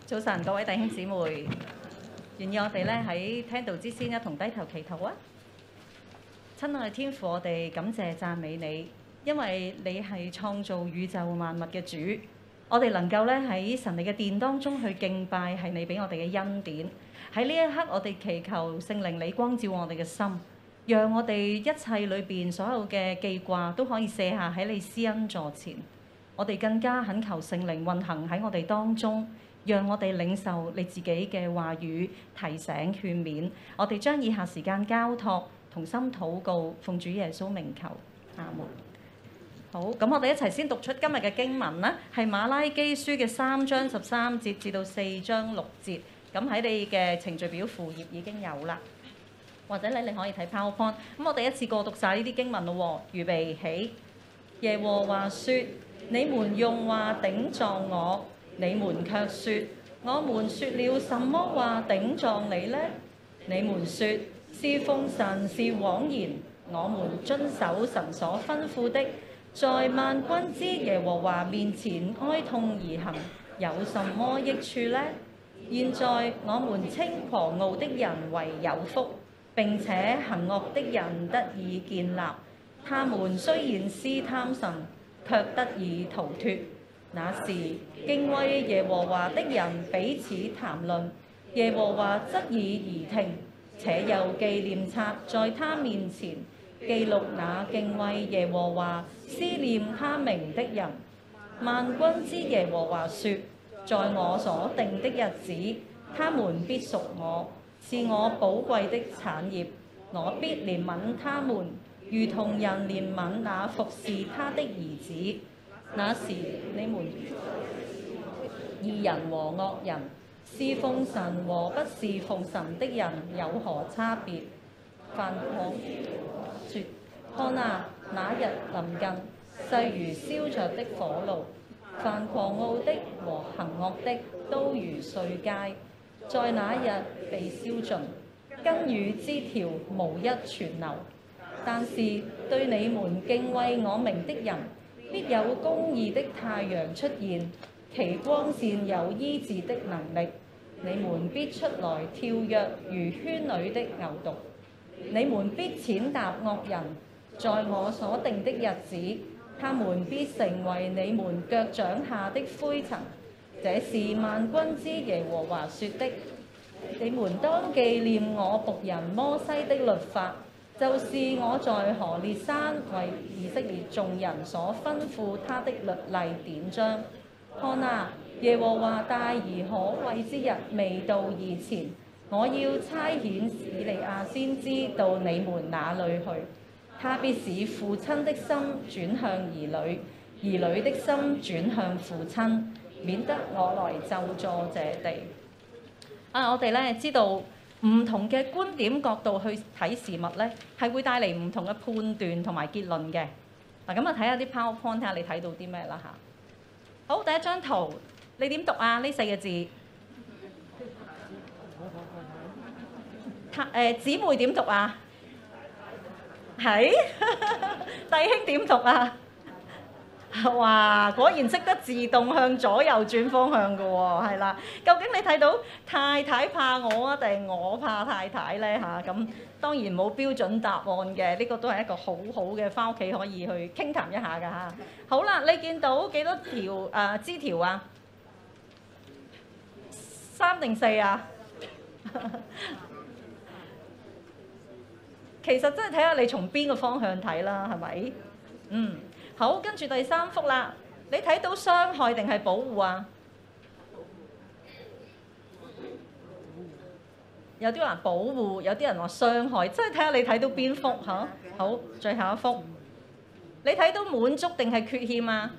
早晨，各位弟兄姊妹，願意我哋咧喺聽道之先一同低頭祈禱啊！親愛嘅天父，我哋感謝讚美你，因為你係創造宇宙萬物嘅主。我哋能夠咧喺神你嘅殿當中去敬拜，係你俾我哋嘅恩典。喺呢一刻，我哋祈求聖靈你光照我哋嘅心，讓我哋一切裏邊所有嘅記掛都可以卸下喺你施恩座前。我哋更加懇求聖靈運行喺我哋當中，讓我哋領受你自己嘅話語、提醒、勸勉。我哋將以下時間交託，同心禱告，奉主耶穌名求，阿門。好，咁我哋一齊先讀出今日嘅經文啦，係馬拉基書嘅3章13節至到4章6節。咁喺你嘅程序表附頁已經有啦，或者你可以睇 PowerPoint。咁我哋一次過讀晒呢啲經文咯喎，預備起。耶和華說：你們用話頂撞我，你們卻說：我們說了什麼話頂撞你呢？你們說侍奉神是枉然，我們遵守神所吩咐的，在萬軍之耶和華面前哀痛而行，有什麼益處呢？現在我們稱狂傲的人為有福，並且行惡的人得以建立。他們雖然試探神，卻得以逃脫。那時敬畏耶和華的人彼此談論，耶和華側耳而聽，且有紀念冊在他面前，記錄那敬畏耶和華、思念他名的人。萬軍之耶和華說：在我所定的日子，他們必屬我，是我寶貴的產業。我必憐憫他們，如同人憐憫那服侍他的兒子。那時你們義人和惡人，侍奉神和不侍奉神的人有何差別？范狂說：看啊，那日臨近，勢如燒着的火爐。凡狂傲的和行惡的都如碎秸，在那日被燒盡，根與枝條無一存留。但是對你們敬畏我名的人，必有公義的太陽出現，其光線有醫治的能力。你們必出來跳躍如圈裏的牛犢，你們必踐踏惡人，在我所定的日子，他們必成為你們腳掌下的灰塵。這是萬軍之耶和華說的。你們當紀念我僕人摩西的律法，就是我在何烈山為以色列眾人所吩咐他的律例典章。看啊，耶和華大而可畏之日未到以前，我要差遣以利亞先知到你們那裏去。他必使父親的心轉向兒女，兒女的心轉向父親，免得我來咒詛這地。我哋咧知道唔同嘅觀點角度去睇事物咧，係會帶嚟唔同嘅判斷同埋結論嘅。嗱，咁啊睇下啲 PowerPoint，睇下你睇到啲咩啦嚇。好，第一張圖，你點讀啊？呢4個字。姊妹點讀啊？係弟兄點讀啊？哇！果然識得自動向左右轉方向嘅喎，係啦。究竟你睇到太太怕我啊，定係我怕太太咧嚇？咁當然冇標準答案嘅，呢個都係一個好好嘅返屋企可以去傾談一下㗎嚇。好啦，你見到幾多條枝條啊？3定4啊？其實真係睇下你從邊個方向睇啦，係咪？好，跟住第3幅啦，你睇到傷害定係保護啊？有啲人話保護，有啲人話傷害，即係睇下你睇到邊幅嚇。好，最後一幅，你睇到滿足定係缺欠啊？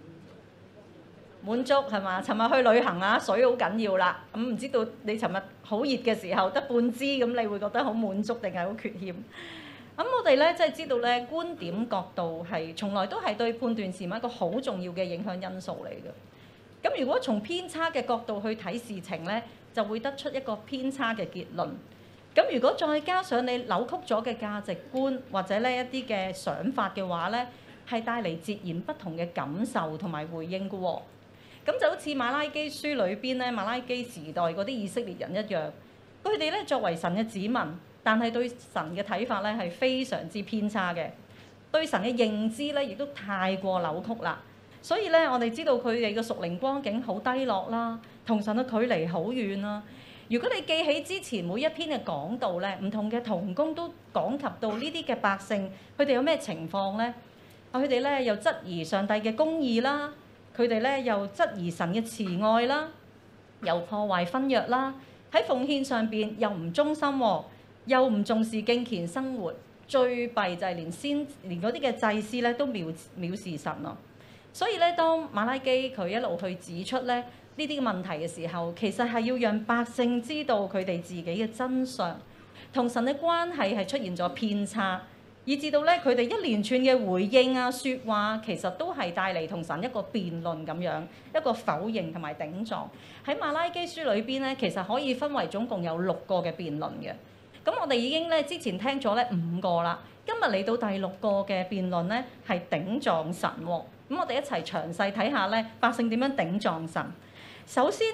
滿足係嘛？尋日去旅行啊，水好緊要啦。唔知道你尋日好熱嘅時候得半支，咁你會覺得好滿足定係好缺欠？咁我哋咧即係知道咧，觀點角度係從來都係對判斷事物一個好重要嘅影響因素嚟嘅。咁如果從偏差嘅角度去睇事情咧，就會得出一個偏差嘅結論。咁如果再加上你扭曲咗嘅價值觀或者呢一啲嘅想法嘅話咧，係帶嚟截然不同嘅感受同埋回應嘅喎。 咁就好似馬拉基書裏邊咧，馬拉基時代嗰啲以色列人一樣，佢哋咧作為神嘅子民，但係對神嘅睇法咧係非常之偏差嘅，對神嘅認知咧亦都太過扭曲啦。所以咧，我哋知道佢哋嘅屬靈光景好低落啦，同神嘅距離好遠啦。如果你記起之前每一篇嘅講道咧，唔同嘅同工都講及到呢啲嘅百姓，佢哋有咩情況咧？佢哋咧又質疑上帝嘅公義啦，佢哋咧又質疑神嘅慈愛啦，又破壞婚約啦，喺奉獻上邊又唔忠心喎，又唔重視敬虔生活，最弊就係連嗰啲嘅祭司咧都藐視神咯。所以咧，當馬拉基佢一路去指出咧呢啲問題嘅時候，其實係要讓百姓知道佢哋自己嘅真相，同神嘅關係係出現咗偏差，以至到咧佢哋一連串嘅回應啊、説話，其實都係帶嚟同神一個辯論咁樣，一個否認同埋頂撞。喺馬拉基書裏邊咧，其實可以分為總共有6個嘅辯論嘅。咁我哋已經咧之前聽咗咧5個啦，今日嚟到第6個嘅辯論咧係頂撞神喎。咁我哋一齊詳細睇下咧百姓點樣頂撞神。首先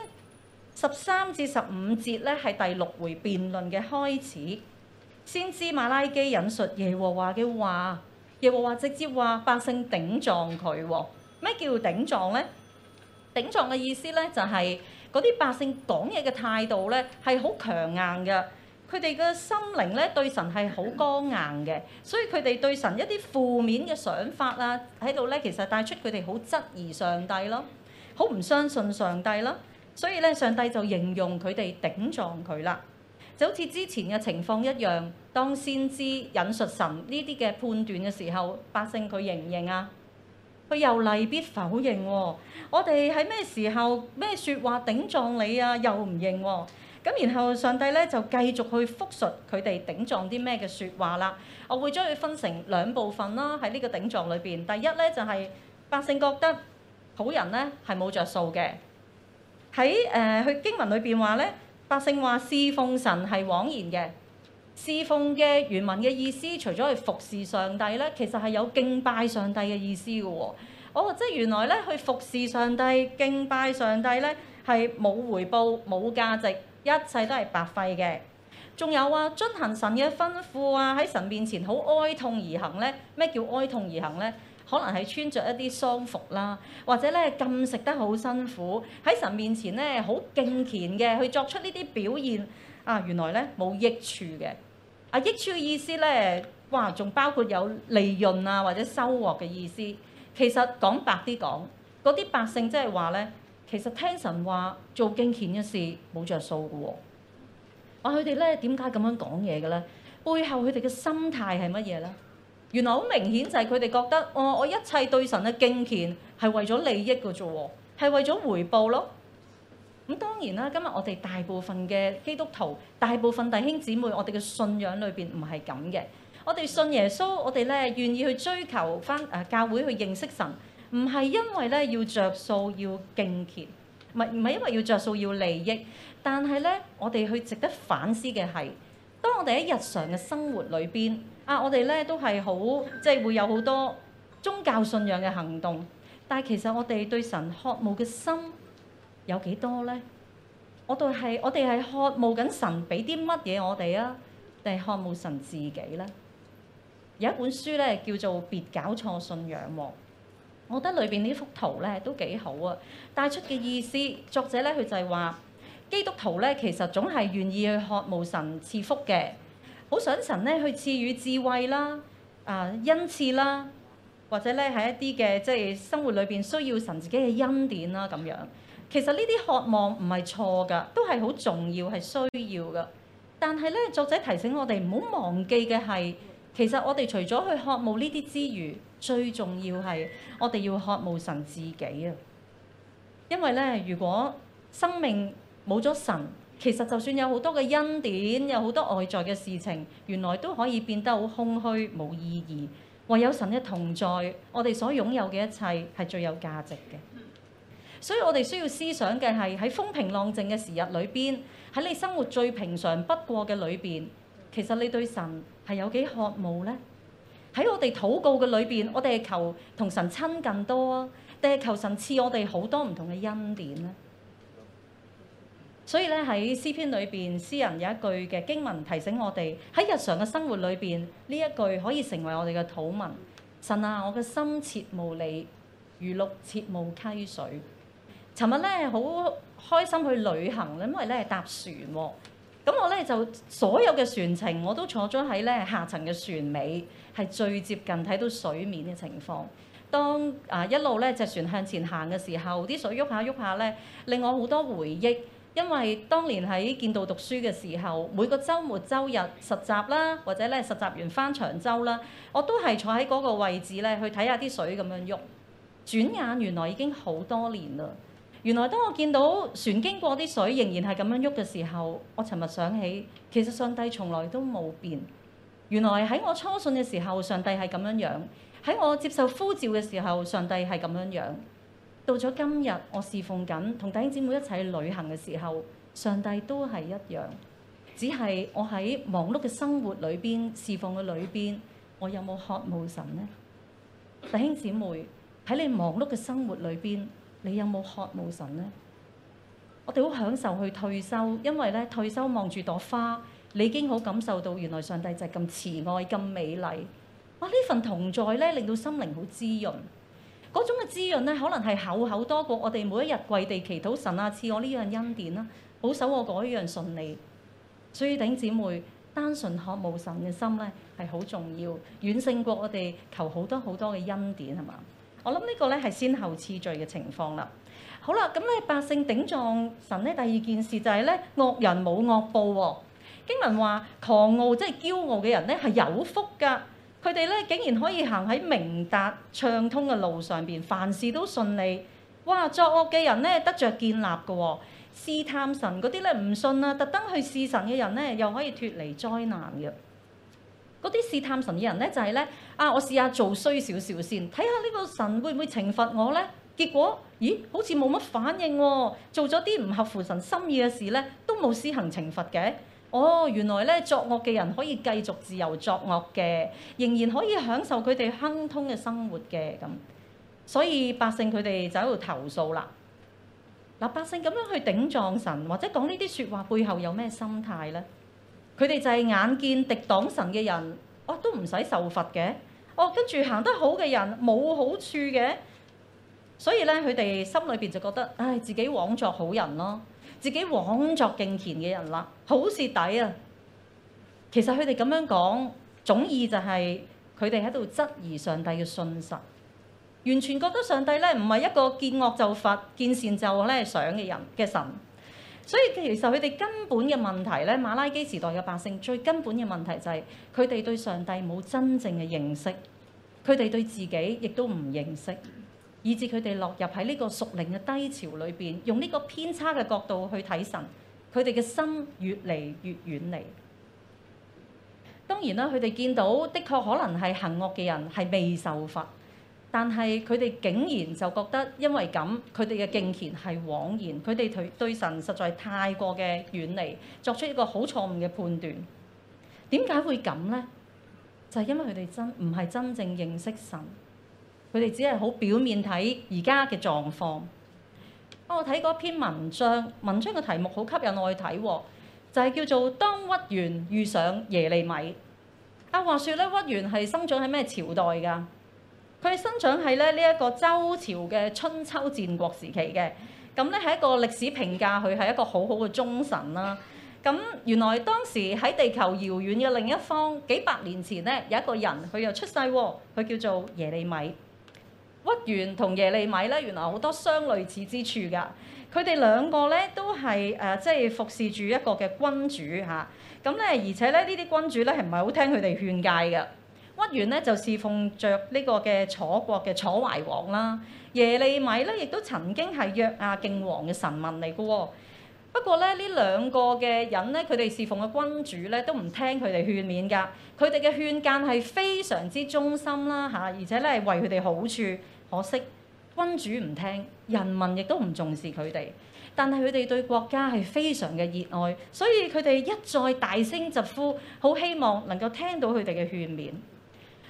13至15節咧係第6回辯論嘅開始，先知馬拉基引述耶和華嘅話，耶和華直接話百姓頂撞佢喎。咩叫頂撞咧？頂撞嘅意思咧就係嗰啲百姓講嘢嘅態度咧係好強硬嘅。佢哋嘅心靈咧對神係好剛硬嘅，所以佢哋對神一啲負面嘅想法啊喺度咧，其實帶出佢哋好質疑上帝咯，好唔相信上帝咯。所以咧，上帝就形容佢哋頂撞佢啦，就好似之前嘅情況一樣。當先知引述神呢啲嘅判斷嘅時候，百姓佢認唔認啊？佢又例必否認喎。我哋喺咩時候咩説話頂撞你啊？又唔認喎。咁然後上帝咧就繼續去復述佢哋頂撞啲咩嘅説話啦。我會將佢分成2部分啦。喺呢個頂撞裏邊，第一咧就係百姓覺得好人咧係冇着數嘅。喺佢經文裏邊話咧，百姓話侍奉神係枉然嘅。侍奉嘅原文嘅意思，除咗係服侍上帝咧，其實係有敬拜上帝嘅意思嘅喎。即係原來咧去服侍上帝、敬拜上帝咧係冇回報、冇價值。一切都係白費嘅。仲有啊，遵行神嘅吩咐啊，喺神面前好哀痛而行咧。咩叫哀痛而行咧？可能係穿着一啲喪服啦，或者咧禁食得好辛苦，喺神面前咧好敬虔嘅去作出呢啲表現啊。原來咧冇益處嘅。益處嘅意思咧，哇，仲包括有利潤啊或者收穫嘅意思。其實講白啲講，嗰啲百姓即係話咧。其實聽神話做敬虔嘅事冇着數嘅喎。話佢哋咧點解咁樣講嘢嘅咧？背後佢哋嘅心態係乜嘢咧？原來好明顯就係佢哋覺得，我一切對神嘅敬虔係為咗利益嘅啫喎，係為咗回報咯。咁當然啦，今日我哋大部分嘅基督徒、大部分弟兄姊妹，我哋嘅信仰裏邊唔係咁嘅。我哋信耶穌，我哋咧願意去追求返教會去認識神。唔係因為咧要着數要敬虔，唔係因為要着數要利益，但係咧我哋去值得反思嘅係，當我哋喺日常嘅生活裏邊我哋咧都係好即係會有好多宗教信仰嘅行動，但係其實我哋對神渴慕嘅心有幾多咧？我哋係渴慕緊神俾啲乜嘢我哋啊，定係渴慕神自己咧？有一本書咧叫做《別搞錯信仰》喎。我覺得裏邊呢幅圖咧都幾好啊，帶出嘅意思，作者咧佢就係話，基督徒咧其實總係願意去渴慕神賜福嘅，好想神咧去賜予智慧啦、恩賜啦，或者咧喺一啲嘅即係生活裏邊需要神自己嘅恩典啦咁樣。其實呢啲渴望唔係錯㗎，都係好重要係需要㗎。但係咧，作者提醒我哋唔好忘記嘅係，其實我哋除咗去渴慕呢啲之餘，最重要係我哋要渴慕神自己啊！因為咧，如果生命冇咗神，其實就算有好多嘅恩典，有好多外在嘅事情，原來都可以變得好空虛、冇意義。唯有神嘅同在，我哋所擁有嘅一切係最有價值嘅。所以我哋需要思想嘅係喺風平浪靜嘅時日裏邊，喺你生活最平常不過嘅裏邊，其實你對神係有幾渴慕呢？喺我哋禱告嘅裏邊，我哋係求同神親近多啊， 定係求神賜我哋好多唔同嘅恩典呢？所以咧喺詩篇裏邊，詩人有一句嘅經文提醒我哋喺日常嘅生活裏邊，呢一句可以成為我哋嘅禱文。神啊，我嘅心切慕你，如鹿切慕溪水。尋日咧好開心去旅行，因為咧搭船喎。咁我咧就所有嘅船程我都坐咗喺咧下層嘅船尾，係最接近睇到水面嘅情況。當一路咧隻船向前行嘅時候，啲水喐下喐下咧，令我好多回憶。因為當年喺建道讀書嘅時候，每個週末週日實習啦，或者咧實習完返長洲啦，我都係坐喺嗰個位置咧去睇下啲水咁樣喐。轉眼原來已經好多年啦。原來當我見到船經過啲水仍然係咁樣喐嘅時候，我尋日想起，其實上帝從來都冇變。原來喺我初信嘅時候，上帝係咁樣樣；喺我接受呼召嘅時候，上帝係咁樣樣。到咗今日，我侍奉緊同弟兄姊妹一齊旅行嘅時候，上帝都係一樣。只係我喺忙碌嘅生活裏邊、侍奉嘅裏邊，我有冇渴慕神呢？弟兄姊妹，喺你忙碌嘅生活裏邊，你有冇渴慕神呢？我哋好享受去退休，因為咧退休望住朵花，你已經好感受到原來上帝就係咁慈愛、咁美麗。哇！呢份同在咧，令到心靈好滋潤。嗰種嘅滋潤咧，可能係厚厚多過我哋每一日跪地祈禱神啊，賜我呢樣恩典啦，保守我嗰一樣順利。所以弟兄姊妹，單純渴慕神嘅心咧係好重要，遠勝過我哋求好多好多嘅恩典係嘛？我諗呢個咧係先後次序嘅情況啦。好啦，咁咧百姓頂撞神咧，第二件事就係咧惡人冇惡報喎。經文話狂傲即係驕傲嘅人咧係有福㗎。佢哋咧竟然可以行喺明達暢通嘅路上邊，凡事都順利。哇！作惡嘅人咧得着建立嘅喎，試探神嗰啲咧唔信啊，特登去試神嘅人咧又可以脫離災難嘅。嗰啲試探神嘅人咧就係咧我試下做衰少少先，睇下呢個神會唔會懲罰我咧？結果咦，好似冇乜反應喎，做咗啲唔合乎神心意嘅事咧，都冇施行懲罰嘅。哦，原來咧作惡嘅人可以繼續自由作惡嘅，仍然可以享受佢哋亨通嘅生活嘅咁。所以百姓佢哋就喺度投訴啦。嗱，百姓咁樣去頂撞神，或者講呢啲説話背後有咩心態咧？佢哋就係眼見敵擋神嘅人，都唔使受罰嘅。跟住行得好嘅人冇好處嘅，所以咧佢哋心裏邊就覺得，自己枉作好人咯。自己枉作敬虔嘅人啦，好蝕底啊！其實佢哋咁樣講，總意就係佢哋喺度質疑上帝嘅信實，完全覺得上帝咧唔係一個見惡就罰、見善就咧想嘅人嘅神。所以其實佢哋根本嘅問題咧，馬拉基時代嘅百姓最根本嘅問題就係佢哋對上帝冇真正嘅認識，佢哋對自己亦都唔認識。以致佢哋落入喺呢個屬靈嘅低潮裏邊，用呢個偏差嘅角度去睇神，佢哋嘅心越嚟越遠離。當然啦，佢哋見到的確可能係行惡嘅人係未受罰，但係佢哋竟然就覺得因為咁，佢哋嘅敬虔係枉然，佢哋對神實在太過嘅遠離，作出一個好錯誤嘅判斷。點解會咁呢？就係因為佢哋唔係真正認識神。佢哋只係好表面睇而家嘅狀況。我睇嗰篇文章嘅題目好吸引我去睇，就係叫做當屈原遇上耶利米。話說咧，屈原係生長喺咩朝代㗎？佢係生長喺咧呢一個周朝嘅春秋戰國時期嘅。咁咧係一個歷史評價佢係一個好好嘅忠臣啦。咁原來當時喺地球遙遠嘅另一方，幾百年前咧有一個人佢又出世喎，佢叫做耶利米。屈原同耶利米咧，原來好多相類似之處㗎。佢哋兩個咧都係即係服侍住一個嘅君主嚇。咁咧，而且咧呢啲君主咧係唔係好聽佢哋勸誡嘅。屈原咧就侍奉着呢個嘅楚國嘅楚懷王啦。耶利米咧亦都曾經係約亞敬王嘅臣民嚟嘅喎。不過咧呢兩個嘅人咧，佢哋侍奉嘅君主咧都唔聽佢哋勸勉㗎。佢哋嘅勸諫係非常之忠心啦嚇，而且咧係為佢哋好處。可惜君主唔聽，人民亦都唔重視佢哋。但係佢哋對國家係非常嘅熱愛，所以佢哋一再大聲疾呼，好希望能夠聽到佢哋嘅勸勉。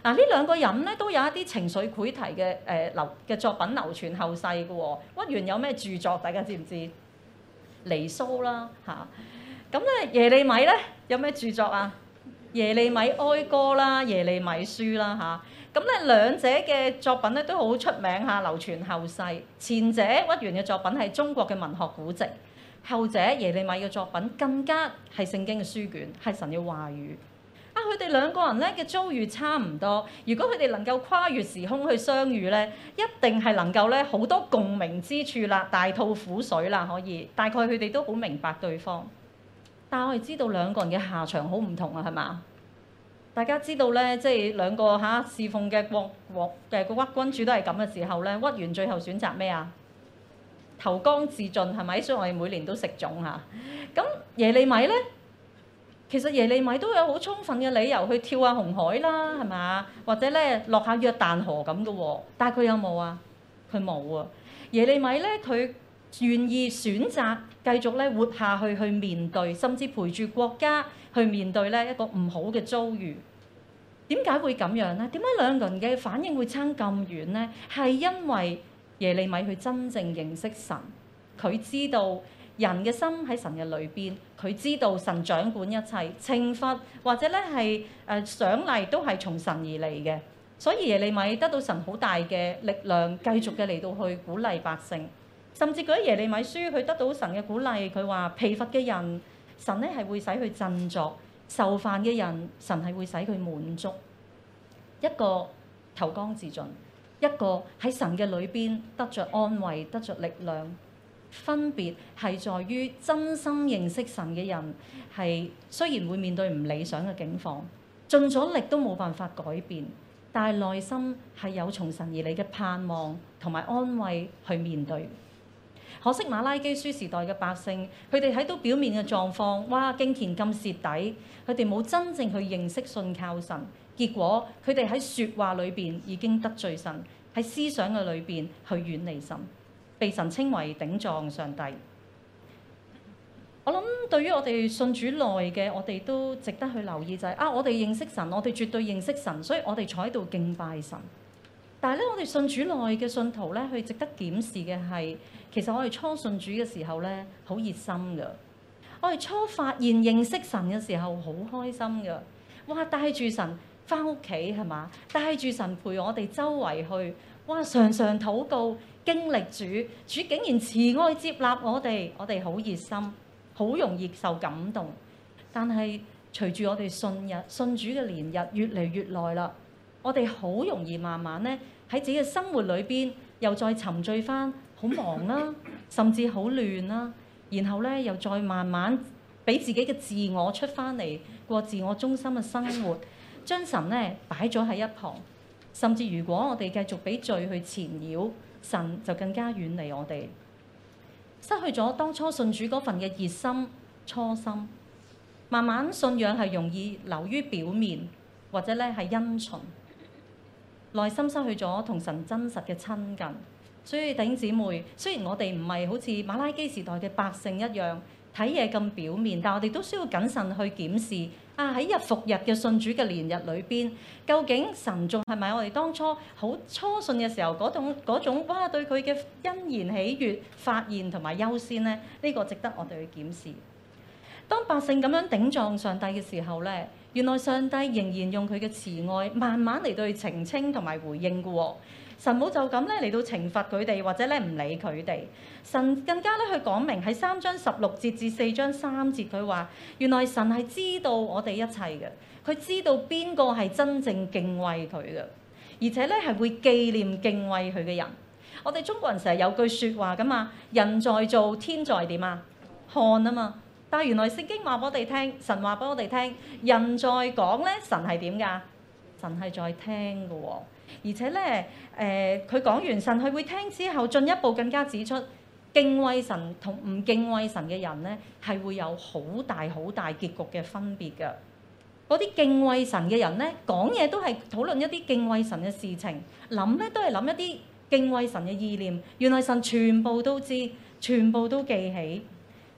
嗱，呢兩個人咧都有一啲情緒繪題嘅作品流傳後世嘅喎。屈原有咩著作？大家知唔知？離騷啦嚇。咁咧耶利米咧有咩著作啊？耶利米哀歌啦，耶利米書啦嚇。咁咧兩者嘅作品咧都好出名嚇，流傳後世。前者屈原嘅作品係中國嘅文學古籍，後者耶利米嘅作品更加係聖經嘅書卷，係神嘅話語。佢哋兩個人咧嘅遭遇差唔多，如果佢哋能夠跨越時空去相遇咧，一定係能夠咧好多共鳴之處啦，大吐苦水啦，可以大概佢哋都好明白對方。但係我哋知道兩個人嘅下場好唔同啊，係嘛？大家知道咧，即係兩個侍奉嘅國君主都係咁嘅時候咧，屈原最後選擇咩啊？投江自盡係咪？所以我哋每年都食粽嚇。咁耶利米咧？其實耶利米都有好充分嘅理由去跳下紅海啦，係嘛？或者咧落下約旦河咁嘅喎，但係佢有冇啊？佢冇啊！耶利米咧，佢願意選擇繼續咧活下去，去面對，甚至陪住國家去面對咧一個唔好嘅遭遇。點解會咁樣咧？點解兩個人嘅反應會差咁遠咧？係因為耶利米佢真正認識神，佢知道人嘅心喺神嘅裏邊，佢知道神掌管一切，懲罰或者咧係賞勵都係從神而嚟嘅。所以耶利米得到神好大嘅力量，繼續嘅嚟到去鼓勵百姓。甚至佢喺耶利米書，佢得到神嘅鼓勵，佢話疲乏嘅人，神咧係會使佢振作；受煩嘅人，神係會使佢滿足。一個投江自盡，一個喺神嘅裏邊得着安慰，得着力量。分別係在於真心認識神嘅人，係雖然會面對唔理想嘅境況，盡咗力都冇辦法改變，但係內心係有從神而嚟嘅盼望同埋安慰去面對。可惜馬拉基書時代嘅百姓，佢哋睇到表面嘅狀況，哇，敬虔咁蝕底，佢哋冇真正去認識信靠神，結果佢哋喺説話裏邊已經得罪神，喺思想嘅裏邊去遠離神。被神稱為頂撞上帝。我諗對於我哋信主內嘅，我哋都值得去留意就係我哋認識神，我哋絕對認識神，所以我哋坐喺度敬拜神。但係咧，我哋信主內嘅信徒咧，去值得檢視嘅係，其實我哋初信主嘅時候咧，好熱心㗎。我哋初發現認識神嘅時候，好開心㗎。哇！帶住神返屋企係嘛？帶住神陪我哋周圍去。哇！常常禱告。經歷主竟然慈愛接納我哋好熱心，好容易受感動。但係隨住我哋信主嘅年日越嚟越耐啦，我哋好容易慢慢咧喺自己嘅生活裏邊又再沉醉返，好忙啦，甚至好亂啦，然後咧又再慢慢俾自己嘅自我出返嚟，過自我中心嘅生活，將神咧擺咗喺一旁，甚至如果我哋繼續俾罪去纏繞，神就更加遠離我哋，失去咗當初信主嗰份嘅熱心初心。慢慢信仰係容易流於表面，或者咧係因循，內心失去咗同神真實嘅親近。所以弟兄姊妹，雖然我哋唔係好似馬拉基時代嘅百姓一樣睇嘢咁表面，但我哋都需要謹慎去檢視喺日復日嘅信主嘅年日裏邊，究竟神仲係咪我哋當初好初信嘅時候嗰種哇對佢嘅欣然喜悅發現同埋優先呢？呢個值得我哋去檢視。當百姓咁樣頂撞上帝嘅時候咧，原來上帝仍然用佢嘅慈愛慢慢嚟到去澄清同埋回應嘅喎。神冇就咁咧嚟到懲罰佢哋，或者咧唔理佢哋。神更加咧去講明喺3章16節至4章3節，佢話原來神係知道我哋一切嘅，佢知道邊個係真正敬畏佢嘅，而且咧係會紀念敬畏佢嘅人。我哋中國人成日有句説話噶嘛，人在做天在點啊？看啊嘛。但係原來聖經話俾我哋聽，神話俾我哋聽，人在講咧，神係點㗎？神係在聽嘅喎。而且咧，佢講完神係會聽之後，進一步更加指出敬畏神同唔敬畏神嘅人咧，係會有好大好大結局嘅分別㗎。嗰啲敬畏神嘅人咧，講嘢都係討論一啲敬畏神嘅事情，諗咧都係諗一啲敬畏神嘅意念。原來神全部都知，全部都記起。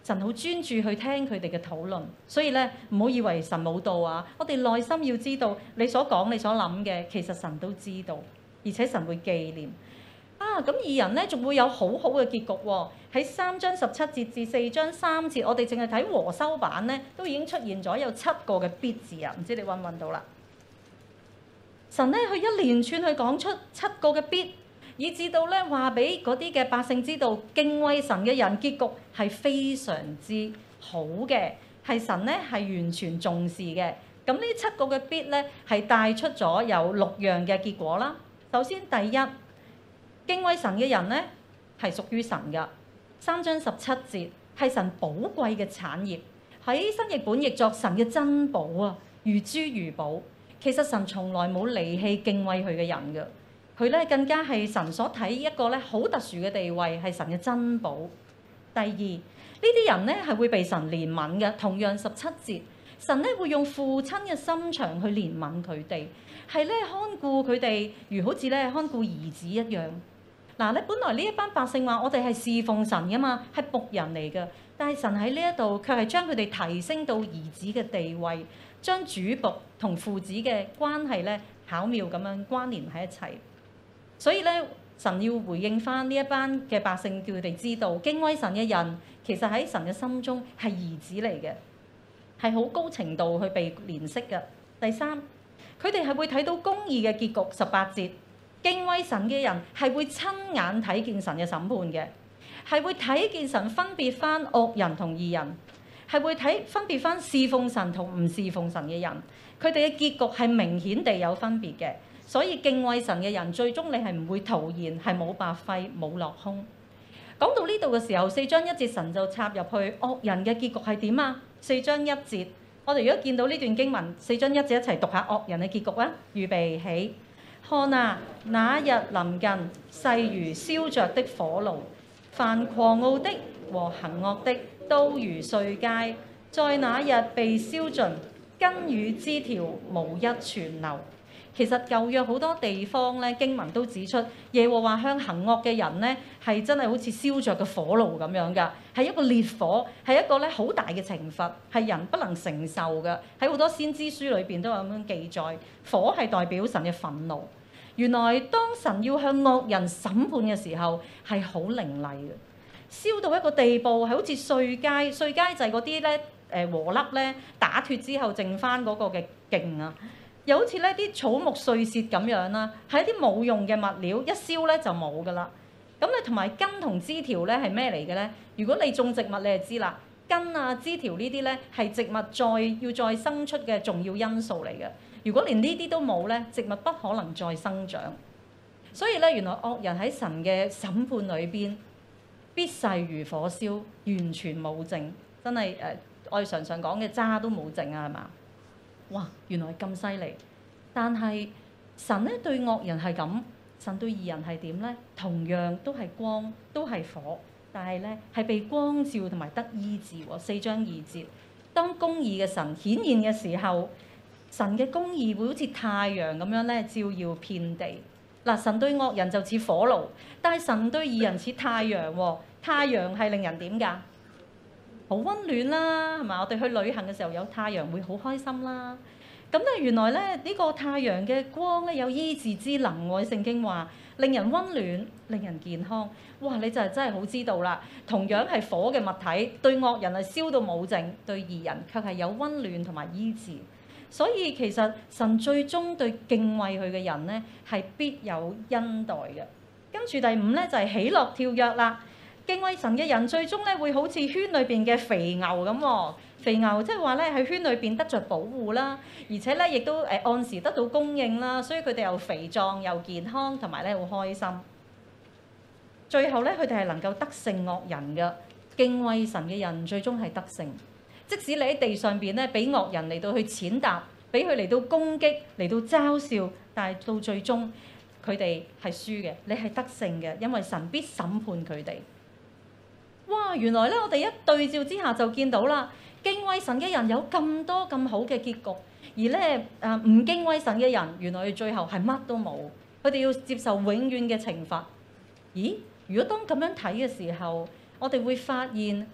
神好專注去聽佢哋嘅討論，所以咧唔好以為神冇道啊！我哋內心要知道你所講、你所諗嘅，其實神都知道，而且神會紀念。咁義人咧仲會有好好嘅結局喎。喺3章17節至4章3節，我哋淨係睇和修版咧，都已經出現咗有7個嘅必字啊！唔知你揾唔揾到啦？神咧佢一連串去講出7個嘅必，以至到咧話俾嗰啲嘅百姓知道，敬畏神嘅人結局係非常之好嘅，係神咧係完全重視嘅。咁呢7個嘅必咧係帶出咗有6樣嘅結果啦。首先第一，敬畏神嘅人咧係屬於神㗎。3章17節係神寶貴嘅產業，喺新譯本譯作神嘅珍寶啊，如珠如寶。其實神從來冇離棄敬畏佢嘅人㗎，佢咧更加係神所睇一個咧好特殊嘅地位，係神嘅珍寶。第二，呢啲人咧係會被神憐憫嘅。同樣17節，神咧會用父親嘅心腸去憐憫佢哋，係咧看顧佢哋，如好似咧看顧兒子一樣。嗱咧，本來呢一班百姓話我哋係侍奉神㗎嘛，係僕人嚟㗎，但係神喺呢一度卻係將佢哋提升到兒子嘅地位，將主僕同父子嘅關係咧巧妙咁樣關聯喺一齊。所以咧，神要回應返呢一班嘅百姓，叫佢哋知道敬畏神嘅人其實喺神嘅心中係兒子嚟嘅，係好高程度去被憐惜嘅。第三，佢哋係會睇到公義嘅結局。18節，敬畏神嘅人係會親眼睇見神嘅審判嘅，係會睇見神分別返惡人同義人，係會分別返侍奉神同唔侍奉神嘅人。佢哋嘅結局係明顯地有分別嘅。所以敬畏神嘅人，最終你係唔會徒然，係冇白費，冇落空。講到呢度嘅時候，4章1節神就插入去惡人嘅結局係點啊？4章1節，我哋如果見到呢段經文，4章1節一齊讀下惡人嘅結局啊！預備起，看啊，那日臨近，勢如燒着的火爐，凡狂傲的和行惡的都如碎秸，在那日被燒盡，根與枝條無一存留。其實舊約好多地方咧經文都指出，耶和華向行惡嘅人咧係真係好似燒着嘅火爐咁樣㗎，係一個烈火，係一個咧好大嘅懲罰，係人不能承受嘅。喺好多先知書裏邊都有咁樣記載，火係代表神嘅憤怒。原來當神要向惡人審判嘅時候係好凌厲嘅，燒到一個地步係好似碎秸，碎秸就係嗰啲咧禾粒咧打脫之後剩翻嗰個嘅莖啊。又好似呢啲草木碎屑咁樣啦，係一啲冇用嘅物料，一燒咧就冇噶啦。咁你同埋根同枝條咧係咩嚟嘅咧？如果你種植物，你就知啦，根啊枝條呢啲咧係植物要再生出嘅重要因素嚟嘅。如果連呢啲都冇咧，植物不可能再生長。所以咧，原來惡人喺神嘅審判裏邊必勢如火燒，完全冇剩，真係我哋常常講嘅渣都冇剩啊，係嘛？哇！原來咁犀利，但係神咧對惡人係咁，神對義人係點咧？同樣都係光，都係火，但係咧係被光照同埋得醫治喎。4章2節，當公義嘅神顯現嘅時候，神嘅公義會好似太陽咁樣咧照耀遍地。嗱，神對惡人就似火爐，但係神對義人似太陽喎。太陽係令人點㗎？好溫暖啦，係嘛？我哋去旅行嘅時候有太陽會好開心啦。咁咧原來咧呢個太陽嘅光咧有醫治之能喎。聖經話令人溫暖，令人健康。哇！你就係真係好知道啦。同樣係火嘅物體，對惡人係燒到冇剩，對義人卻係有溫暖同埋醫治。所以其實神最終對敬畏佢嘅人咧係必有恩待嘅。跟住第5咧就係喜樂跳躍啦。敬畏神嘅人最終咧會好似圈裏邊嘅肥牛咁喎，肥牛即係話咧喺圈裏邊得着保護啦，而且咧亦都按時得到供應啦，所以佢哋又肥壯又健康，同埋咧好開心。最後咧佢哋係能夠得勝惡人嘅。敬畏神嘅人最終係得勝，即使你喺地上邊咧俾惡人嚟到去踐踏，俾佢嚟到攻擊，嚟到嘲笑，但係到最終佢哋係輸嘅，你係得勝嘅，因為神必審判佢哋。哇！原來咧，我哋一對照之下就見到啦，敬畏神嘅人有咁多咁好嘅結局，而咧唔敬畏神嘅人，原來佢最後係乜都冇，佢哋要接受永遠嘅懲罰。咦？如果當咁樣睇嘅時候，我哋會發現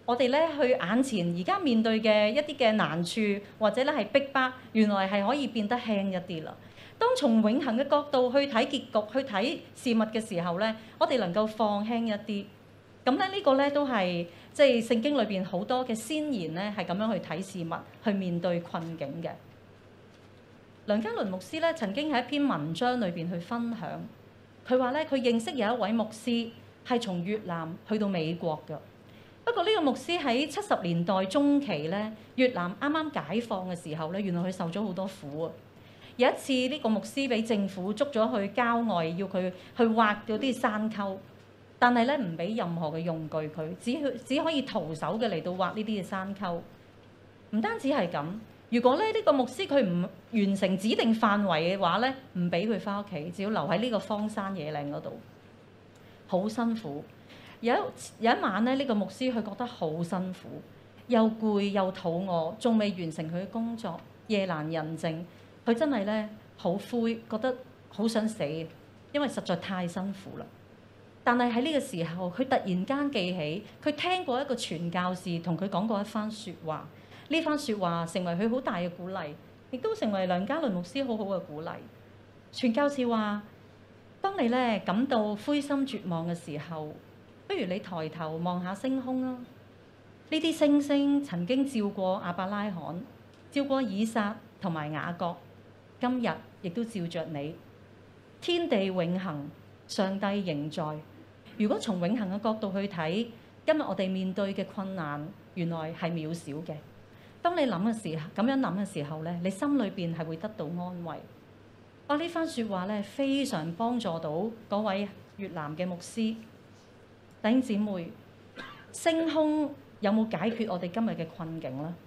我哋咧去眼前而家面對嘅一啲嘅難處，或者咧係逼迫，原來係可以變得輕一啲啦。當從永恆嘅角度去睇結局、去睇事物嘅時候咧，我哋能夠放輕一啲。咁咧呢個咧都係即係聖經裏邊好多嘅先賢咧係咁樣去睇事物、去面對困境嘅。梁家麟牧師咧曾經喺一篇文章裏邊去分享，佢話咧佢認識有一位牧師係從越南去到美國嘅。不過呢個牧師喺70年代中期咧，越南啱啱解放嘅時候咧，原來佢受咗好多苦啊！有一次呢個牧師俾政府捉咗去郊外，要佢去挖嗰啲山溝，但係咧唔俾任何嘅用具佢，只可以徒手嘅嚟到挖呢啲嘅山溝。唔單止係咁，如果咧呢個牧師佢唔完成指定範圍嘅話咧，唔俾佢翻屋企，只要留喺呢個荒山野嶺嗰度，好辛苦。有一晚咧，呢個牧師佢覺得好辛苦，又攰又肚餓，仲未完成佢嘅工作，夜闌人靜，佢真係咧好灰，覺得好想死，因為實在太辛苦啦。但係喺呢個時候，佢突然間記起佢聽過一個傳教士同佢講過一番説話，呢番説話成為佢好大嘅鼓勵，亦都成為梁家麟牧師好好嘅鼓勵。傳教士話：當你咧感到灰心絕望嘅時候，不如你抬頭望下星空啊！呢啲星星曾經照過亞伯拉罕，照過以撒同埋雅各，今日亦都照着你。天地永恆，上帝仍在。如果從永恆嘅角度去睇，今日我哋面對嘅困難，原來係渺小嘅。當你諗嘅時候，咁樣諗嘅時候咧，你心裏邊係會得到安慰。呢番説話咧，非常幫助到嗰位越南嘅牧師。弟兄姊妹，星空有冇解決我哋今日嘅困境呢？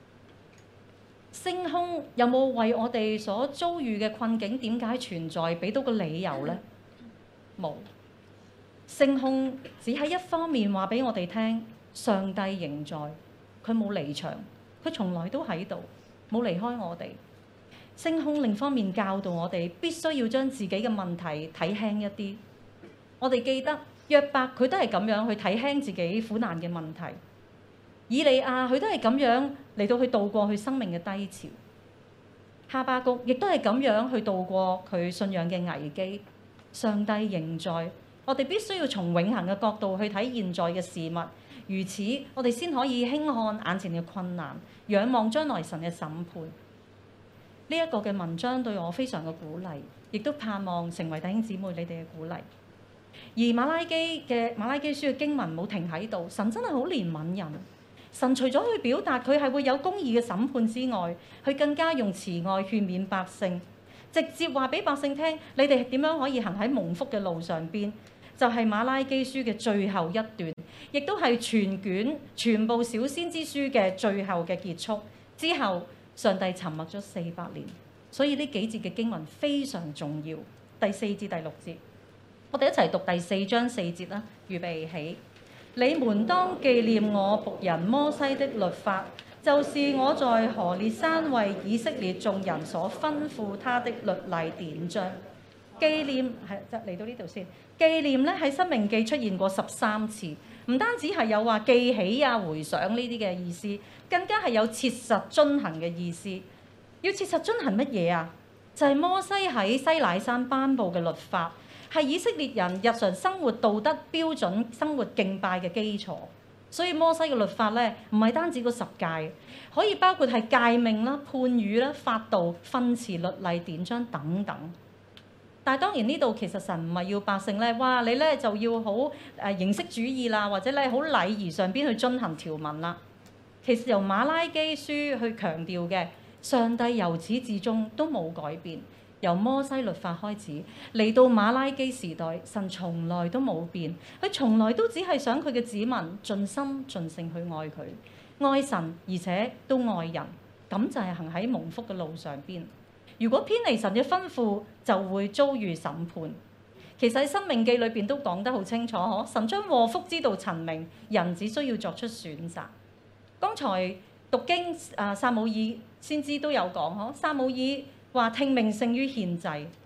星空有冇為我哋所遭遇嘅困境點解存在俾到個理由呢？冇。星空只係一方面話俾我哋聽，上帝仍在，佢冇離場，佢從來都喺度，冇離開我哋。星空另一方面教導我哋必須要將自己嘅問題睇輕一啲。我哋記得約伯佢都係咁樣去睇輕自己苦難嘅問題，以利亞佢都係咁樣嚟到去度過佢生命嘅低潮，哈巴谷亦都係咁樣去度過佢信仰嘅危機。上帝仍在，我哋必須要從永恆嘅角度去睇現在嘅事物，如此我哋先可以輕看眼前嘅困難，仰望將來神嘅審判。呢一個嘅文章對我非常嘅鼓勵，亦都盼望成為弟兄姊妹你哋嘅鼓勵。而馬拉基書嘅經文冇停喺度，神真係好憐憫人。神除咗去表達佢係會有公義嘅審判之外，佢更加用慈愛勸勉百姓，直接話俾百姓聽，你哋點樣可以行喺蒙福嘅路上邊。就係馬拉基書嘅最後一段，亦都係全卷全部小先知書嘅最後嘅結束。之後上帝沉默咗400年，所以呢幾節嘅經文非常重要。第4至第6節。我哋一齊讀第4章4節啦，預備起。你們當紀念我僕人摩西的律法，就是我在何烈山為以色列眾人所吩咐他的律例典章。紀念係嚟到呢度先。紀念咧喺《申命記》出現過13次，唔單止係有話記起啊、回想呢啲嘅意思，更加係有切實遵行嘅意思。要切實遵行乜嘢啊？就係摩西喺西乃山頒布嘅律法。係以色列人日常生活道德標準、生活敬拜嘅基礎，所以摩西嘅律法咧，唔係單止個10誡，可以包括係誡命啦、判語啦、法度、訓詞、律例、典章等等。但係當然呢度其實神唔係要百姓咧，哇！你咧就要好形式主義啦，或者咧好禮儀上邊去遵行條文啦。其實由馬拉基書去強調嘅，上帝由始至終都冇改變。由摩西律法開始嚟到馬拉基時代，神從來都冇變，佢從來都只係想佢嘅子民盡心盡性去愛佢、愛神，而且都愛人，咁就係行喺蒙福嘅路上邊。如果偏離神嘅吩咐，就會遭遇審判。其實喺《申命記》裏邊都講得好清楚，神將禍福之道陳明，人只需要作出選擇。剛才讀經撒母耳先知都有講，撒母耳話聽命勝於獻祭。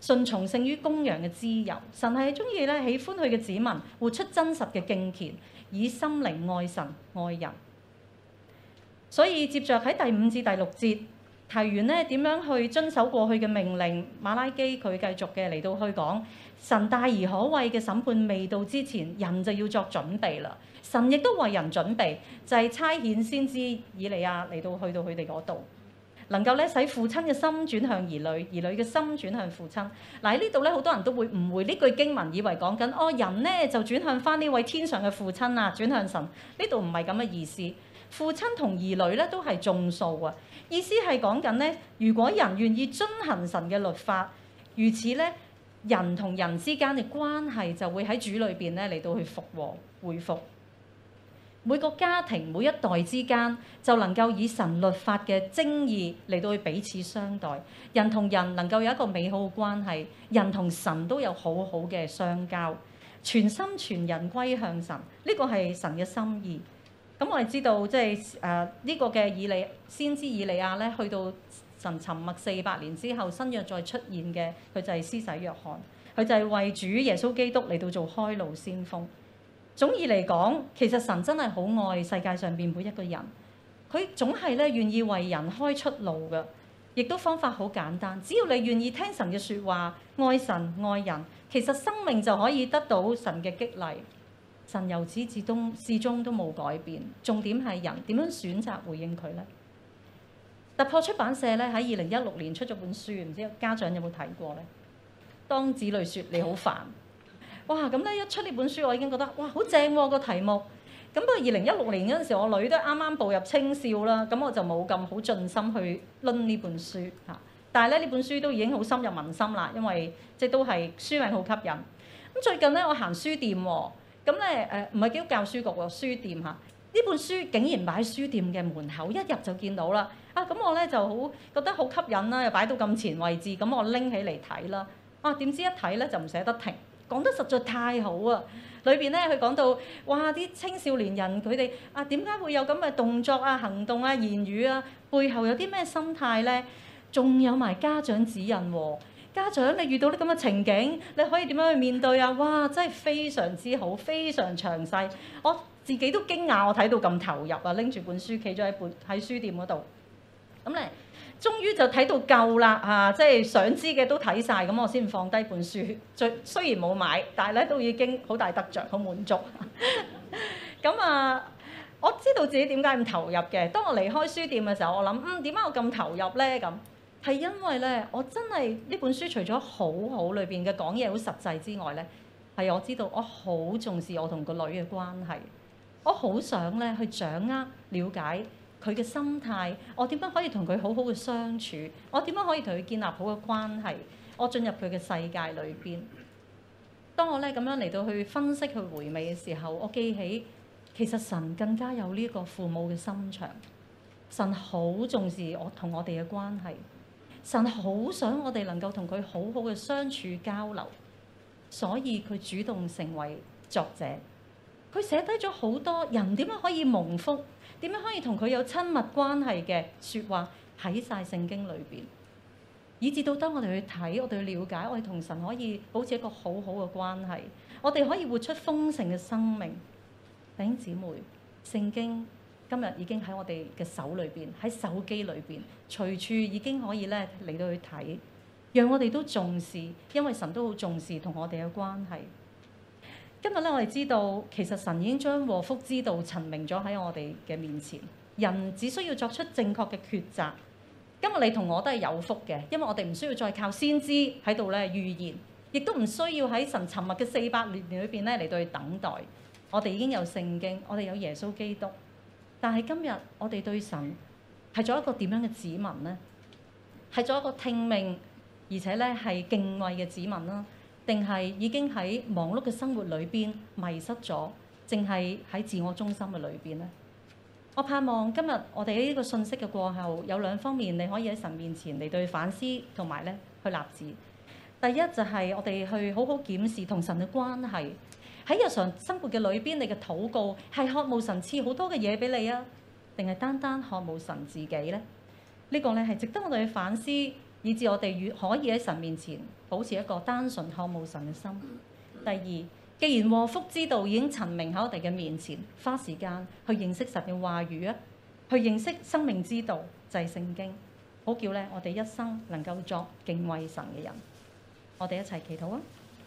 順從勝於公羊嘅脂油。神係中意咧喜歡佢嘅子民活出真實嘅敬虔，以心靈愛神愛人。所以接着喺第5至第6節提完咧點樣去遵守過去嘅命令，馬拉基佢繼續嘅嚟到去講神大而可畏嘅審判未到之前，人就要作準備啦。神亦都為人準備，就係差遣先知以利亞嚟到去到佢哋嗰度，能夠咧使父親嘅心轉向兒女，兒女嘅心轉向父親。嗱，喺呢度咧，好多人都會誤會呢句經文，以為講緊人咧就轉向翻呢位天上嘅父親啊，轉向神。呢度唔係咁嘅意思。父親同兒女咧都係眾數啊，意思係講緊咧，如果人願意遵行神嘅律法，如此咧，人同人之間嘅關係就會喺主裏邊咧嚟到去復和恢復。每個家庭每一代之間就能夠以神律法嘅精義嚟到去彼此相待，人同人能夠有一個美好嘅關係，人同神都有好好嘅相交，全心全人歸向神，呢個係神嘅心意。咁我哋知道即係呢個嘅先知以利亞咧，去到神沉默400年之後，新約再出現嘅，佢就係施洗約翰，佢就係為主耶穌基督嚟到做開路先鋒。總意嚟講，其實神真係好愛世界上邊每一個人，佢總係咧願意為人開出路嘅，亦都方法好簡單，只要你願意聽神嘅説話，愛神愛人，其實生命就可以得到神嘅激勵。神由始至終都冇改變，重點係人點樣選擇回應佢呢？突破出版社咧喺2016年出咗本書，唔知家長有冇睇過呢？當子女説你好煩，哇！咁咧一出呢本書，我已經覺得哇好正喎個題目。咁不過2016年嗰陣時，我女都啱啱步入青少啦，咁我就冇咁好盡心去攆呢本書嚇。但係咧呢本書都已經好深入民心啦，因為即係都係書名好吸引。咁最近咧我行書店喎。咁咧唔係基督教書局喎，書店嚇，呢本書竟然擺喺書店嘅門口，一入就見到啦。咁我咧就好覺得好吸引啦，又擺到咁前位置，咁我拎起嚟睇啦。點知一睇咧就唔捨得停，講得實在太好啊！裏邊咧佢講到，哇！啲青少年人佢哋點解會有咁嘅動作啊、行動啊、言語啊，背後有啲咩心態咧？仲有埋家長指引喎。家長，你遇到啲咁嘅情景，你可以點樣去面對啊？哇！真係非常之好，非常詳細。我自己都驚訝，我睇到咁投入啊！拎住本書，企咗喺書店嗰度，咁咧，終於就睇到夠啦即係想知嘅都睇晒，咁我先放低本書。雖然冇買，但係咧都已經好大得着，好滿足。咁我知道自己點解咁投入嘅。當我離開書店嘅時候，我諗點解我咁投入咧？咁係因為咧，我真係呢本書除咗好好裏邊嘅講嘢好實際之外咧，係我知道我好重視我同個女嘅關係，我好想咧去掌握了解佢嘅心態，我點樣可以同佢好好嘅相處，我點樣可以同佢建立好嘅關係，我進入佢嘅世界裏邊。當我咧咁樣嚟到去分析去回味嘅時候，我記起其實神更加有呢個父母嘅心腸，神好重視我同我哋嘅關係。神好想我哋能夠同佢好好嘅相處交流，所以佢主動成為作者。佢寫低咗好多人點樣可以蒙福，點樣可以同佢有親密關係嘅説話喺晒聖經裏邊，以至到當我哋去睇，我哋去了解，我哋同神可以保持一個好好嘅關係，我哋可以活出豐盛嘅生命。弟兄姊妹，聖經今日已經喺我哋嘅手裏邊，喺手機裏邊，隨處已經可以咧嚟到去睇，讓我哋都重視，因為神都好重視同我哋嘅關係。今日咧，我哋知道其實神已經將禍福之道陳明咗喺我哋嘅面前，人只需要作出正確嘅抉擇。今日你同我都係有福嘅，因為我哋唔需要再靠先知喺度咧預言，亦都唔需要喺神沉默嘅400年裏邊咧嚟到去等待。我哋已經有聖經，我哋有耶穌基督。但係今日我哋對神係做一個點樣嘅子民呢？係做一個聽命而且咧係敬畏嘅子民啦，定係已經喺忙碌嘅生活裏邊迷失咗，淨係喺自我中心嘅裏邊呢？我盼望今日我哋喺呢個信息嘅過後，有2方面你可以喺神面前嚟對反思同埋咧去立志。第一就係我哋去好好檢視同神嘅關係。喺日常生活嘅裏邊，你嘅禱告係渴慕神賜好多嘅嘢俾你啊，定係單單渴慕神自己呢？呢個咧係值得我哋去反思以致我哋越可以喺神面前保持一個單純渴慕神嘅心。第二，既然禍福之道已經陳明喺我哋嘅面前，花時間去認識神嘅話語啊，去認識生命之道就係聖經，好叫咧我哋一生能夠作敬畏神嘅人。我哋一齊祈禱啊！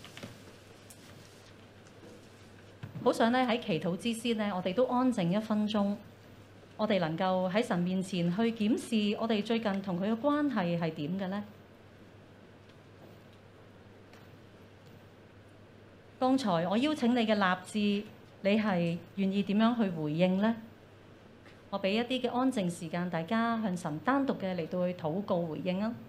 好想咧喺祈禱之先咧，我哋都安靜1分鐘，我哋能夠喺神面前去檢視我哋最近同佢嘅關係係點嘅呢？剛才我邀請你嘅立志，你係願意點樣去回應呢？我俾一啲嘅安靜時間，大家向神單獨嘅嚟到去禱告回應啊！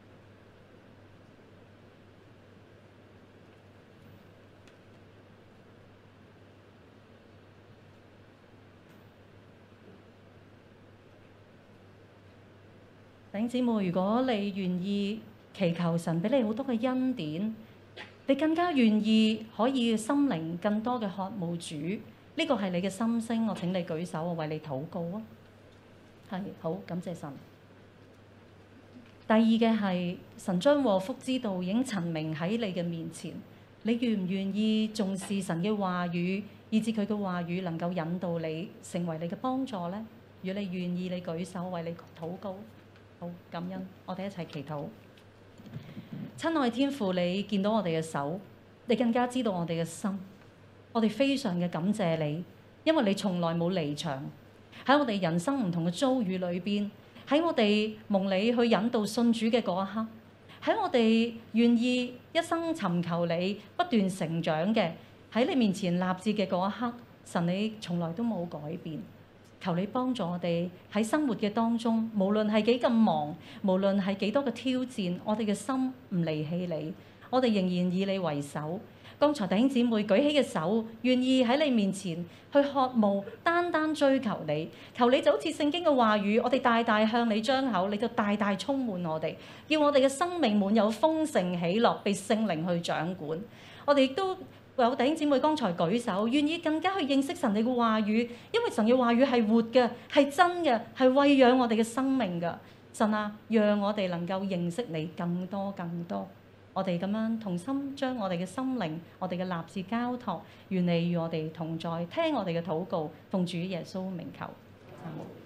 弟兄姊妹，如果你願意祈求神俾你好多嘅恩典，你更加願意可以心靈更多嘅渴慕主，呢個係你嘅心聲，我請你舉手，我為你禱告啊！係，好，感謝神。第二嘅係神將禍福之道已經陳明喺你嘅面前，你願唔願意重視神嘅話語，以致佢嘅話語能夠引導你成為你嘅幫助呢？如果你願意，你舉手為你禱告。好，感恩，我哋一齊祈禱。親愛天父，你見到我哋嘅手，你更加知道我哋嘅心，我哋非常嘅感謝你，因為你從來冇離場。喺我哋人生唔同嘅遭遇裏邊，喺我哋蒙你去引導信主嘅嗰一刻，喺我哋願意一生尋求你不斷成長嘅，喺你面前立志嘅嗰一刻，神你從來都冇改變。求你幫助我哋喺生活嘅當中，無論係幾咁忙，無論係幾多嘅挑戰，我哋嘅心唔離棄你，我哋仍然以你為首。剛才弟兄姊妹舉起嘅手，願意喺你面前去渴慕，單單追求你。求你就好似聖經嘅話語，我哋大大向你張口，你就大大充滿我哋，叫我哋嘅生命滿有豐盛喜樂，被聖靈去掌管。我哋亦都有弟兄姊妹剛才舉手，願意更加去認識神你嘅話語，因為神嘅話語係活嘅，係真嘅，係餵養我哋嘅生命嘅。神啊，讓我哋能夠認識你更多更多。我哋咁樣同心將我哋嘅心靈、我哋嘅立志交託，願你與我哋同在，聽我哋嘅禱告，奉主耶穌名求。